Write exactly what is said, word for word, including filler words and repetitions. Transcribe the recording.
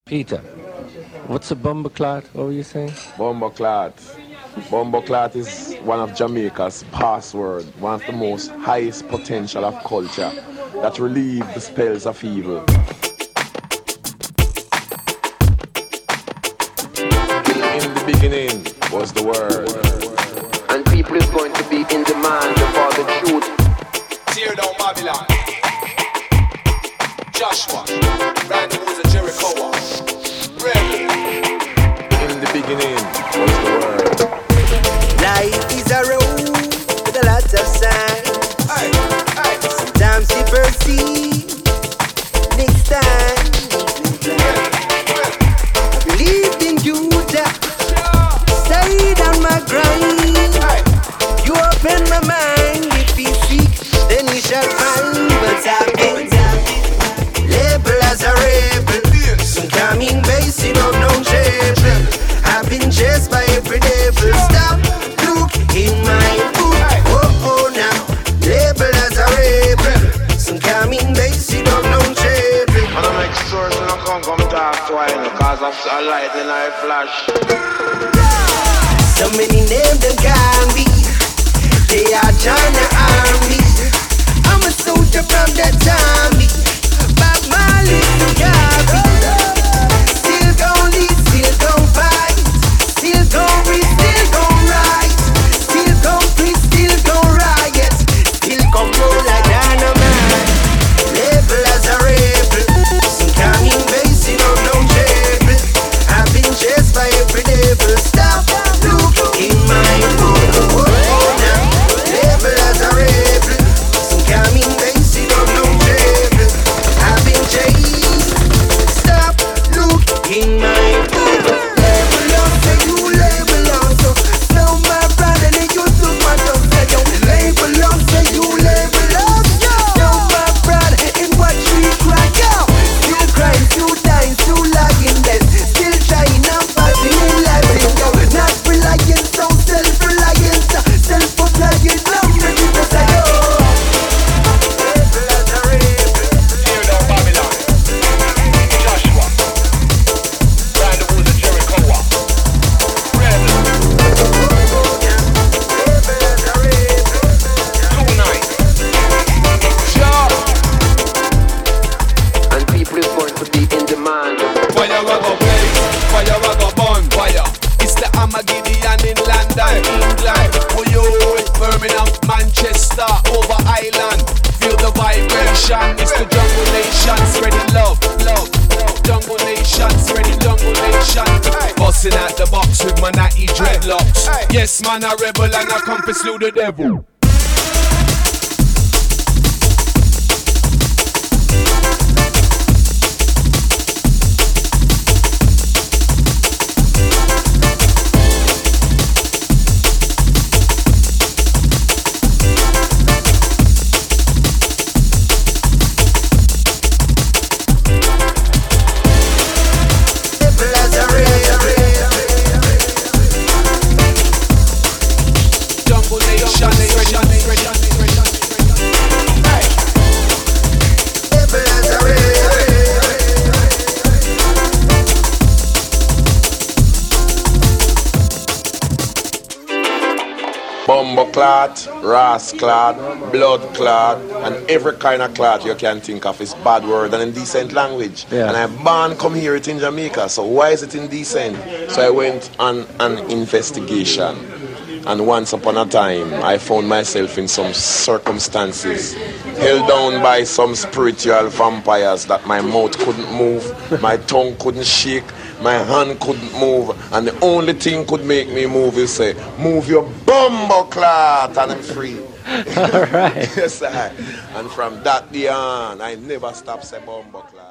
Peter, what's a bumbleclot? What were you saying? Bumbleclot. Bumbleclot is one of Jamaica's password, one of the most highest potential of culture that relieve the spells of evil. In the beginning was the word. And people is going to be in demand for the truth. Tear down Babylon. Joshua, brand new to Jericho. Ready. In the beginning was the word. Life is a road with a lot of signs. Hey, hey. Sometimes you perceive, next time I believed in you, Jack. Stayed on my grind. Hey. You open my mind. If you seek, then you shall find. But I've been labeled as a rebel. Some coming basing on no trouble. I've been chased by every devil. Stop, look in my book. Oh, oh, now labeled as a rebel. Some coming basing on no trouble. And I make sure you don't come come talk twice because of a light in I flash. So many names them call me. They are China army. I'm a soldier from that army. Back my little copy. Still gon' lead, still gon' fight. Still gon' read, still gon' write. Still gon' preach, still gon' riot. Still gon' roll like dynamite. Label as a rebel. Some coming basing on no trouble. I've been chased by every devil. Stop, look in my book. Oh, oh, now label as a rebel. Some coming basing on no trouble. I've been chased. Stop, look in my book. Label on, say you label on. So now my brother, they you took my tongue. Say yo, label on, say you label on. Now my brother, in what we cry out. Still crying, still dying, still lying dead. Still trying, I'm fighting in life. Yo, not relying, so self-reliant. Self-reliant, I'm ready to say yo. Label as a rebel. Tear down Babylon. Joshua, brand new to Jericho. Ready. Tonight. Sure. And people is going to be in demand. Fire a go blaze, fire a go burn, fire. It's the Armageddon in London, England. Oh yo, Birmingham, Manchester, over Ireland. Feel the vibration. It's the jungle nation, spreading love, love. Jungle nation, spreading jungle nation. Busting out the box with my natty dreadlocks. Yes, man, a rebel and I come to slew the devil. Label as a rebel. Jungle nation, nation, nation, nation. Hey. Label as a rebel. Bumbleclot, rasclot, bloodclot, and every kind of clot you can think of is bad word and indecent language. Yeah. And I born come here it in Jamaica, so why is it indecent? So I went on an investigation. And once upon a time, I found myself in some circumstances held down by some spiritual vampires that my mouth couldn't move, my tongue couldn't shake, my hand couldn't move, and the only thing could make me move is say, move your bumbleclot, and I'm free. All right. Yes, I. And from that day on, I never stopped say bumbleclot.